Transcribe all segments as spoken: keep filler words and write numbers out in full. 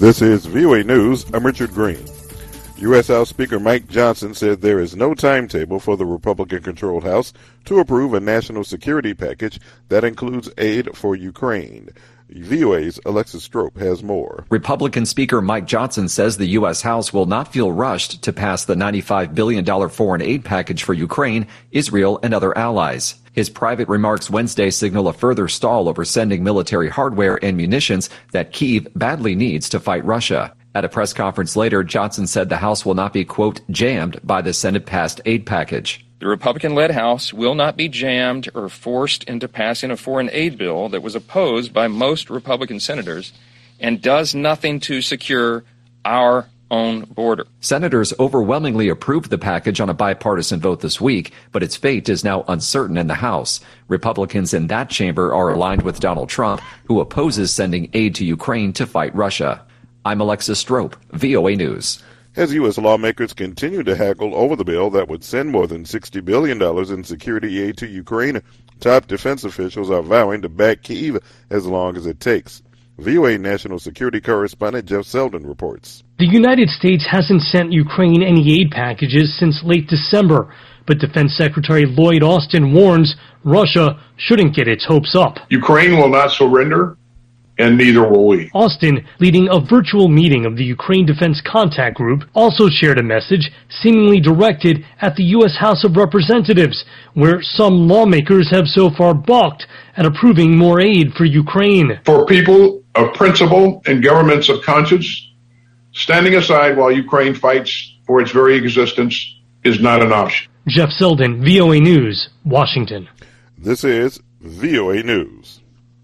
This is V O A News. I'm Richard Green. U S House Speaker Mike Johnson said there is no timetable for the Republican-controlled House to approve a national security package that includes aid for Ukraine. V O A's Alexis Strope has more. Republican Speaker Mike Johnson says the U S House will not feel rushed to pass the ninety-five billion dollars foreign aid package for Ukraine, Israel, and other allies. His private remarks Wednesday signal a further stall over sending military hardware and munitions that Kyiv badly needs to fight Russia. At a press conference later, Johnson said the House will not be, quote, jammed by the Senate-passed aid package. The Republican-led House will not be jammed or forced into passing a foreign aid bill that was opposed by most Republican senators and does nothing to secure our own border. Senators overwhelmingly approved the package on a bipartisan vote this week, but its fate is now uncertain in the House. Republicans in that chamber are aligned with Donald Trump, who opposes sending aid to Ukraine to fight Russia. I'm Alexis Strope, V O A News. As U S lawmakers continue to haggle over the bill that would send more than sixty billion dollars in security aid to Ukraine, top defense officials are vowing to back Kyiv as long as it takes. V O A national security correspondent Jeff Selden reports. The United States hasn't sent Ukraine any aid packages since late December, but Defense Secretary Lloyd Austin warns Russia shouldn't get its hopes up. Ukraine will not surrender, and neither will we. Austin, leading a virtual meeting of the Ukraine Defense Contact Group, also shared a message seemingly directed at the U S House of Representatives, where some lawmakers have so far balked at approving more aid for Ukraine. For people of principle and governments of conscience, standing aside while Ukraine fights for its very existence is not an option. Jeff Selden, V O A News, Washington. This is V O A News.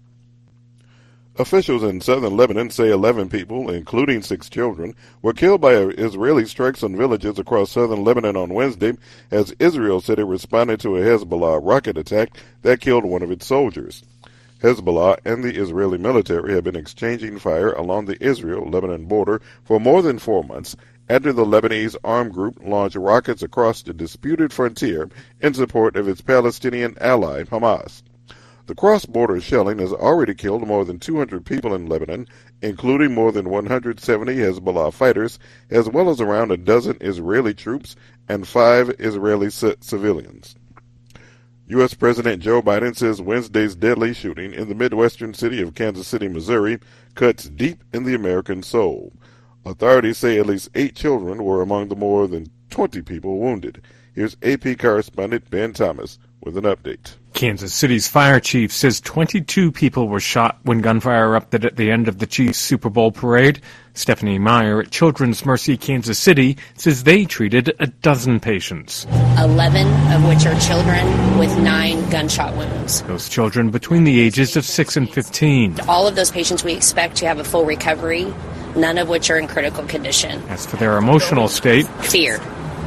Officials in southern Lebanon say eleven people, including six children, were killed by Israeli strikes on villages across southern Lebanon on Wednesday, as Israel said it responded to a Hezbollah rocket attack that killed one of its soldiers. Hezbollah and the Israeli military have been exchanging fire along the Israel-Lebanon border for more than four months after the Lebanese armed group launched rockets across the disputed frontier in support of its Palestinian ally, Hamas. The cross-border shelling has already killed more than two hundred people in Lebanon, including more than one hundred seventy Hezbollah fighters, as well as around a dozen Israeli troops and five Israeli c- civilians. U S President Joe Biden says Wednesday's deadly shooting in the midwestern city of Kansas City, Missouri, cuts deep in the American soul. Authorities say at least eight children were among the more than twenty people wounded. Here's A P correspondent Ben Thomas with an update. Kansas City's fire chief says twenty-two people were shot when gunfire erupted at the end of the Chiefs Super Bowl parade. Stephanie Meyer at Children's Mercy Kansas City says they treated a dozen patients. eleven of which are children with nine gunshot wounds. Those children between the ages of six and fifteen. All of those patients we expect to have a full recovery, none of which are in critical condition. As for their emotional state, fear.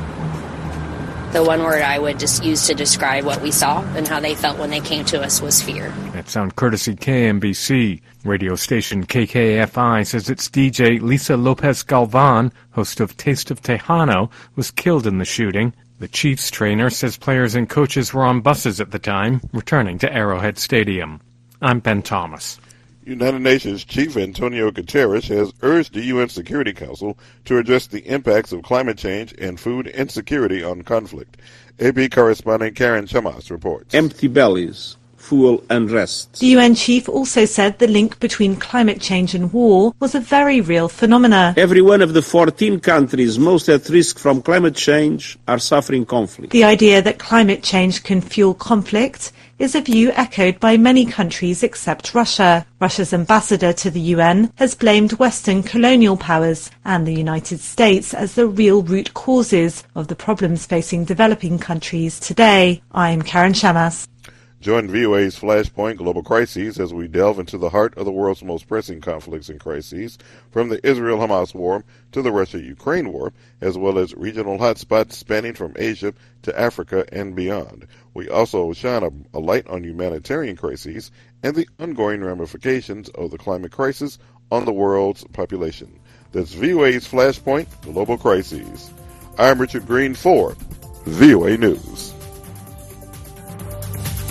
The one word I would just use to describe what we saw and how they felt when they came to us was fear. That sound courtesy K M B C. Radio station K K F I says its D J Lisa Lopez Galvan, host of Taste of Tejano, was killed in the shooting. The Chiefs trainer says players and coaches were on buses at the time, returning to Arrowhead Stadium. I'm Ben Thomas. United Nations Chief Antonio Guterres has urged the U N Security Council to address the impacts of climate change and food insecurity on conflict. A P correspondent Karen Chamas reports. Empty bellies fuel unrest. The U N chief also said the link between climate change and war was a very real phenomena. Every one of the fourteen countries most at risk from climate change are suffering conflict. The idea that climate change can fuel conflict is a view echoed by many countries except Russia. Russia's ambassador to the U N has blamed Western colonial powers and the United States as the real root causes of the problems facing developing countries today. I'm Karen Shamas. Join V O A's Flashpoint Global Crises as we delve into the heart of the world's most pressing conflicts and crises, from the Israel-Hamas war to the Russia-Ukraine war, as well as regional hotspots spanning from Asia to Africa and beyond. We also shine a, a light on humanitarian crises and the ongoing ramifications of the climate crisis on the world's population. That's V O A's Flashpoint Global Crises. I'm Richard Green for V O A News.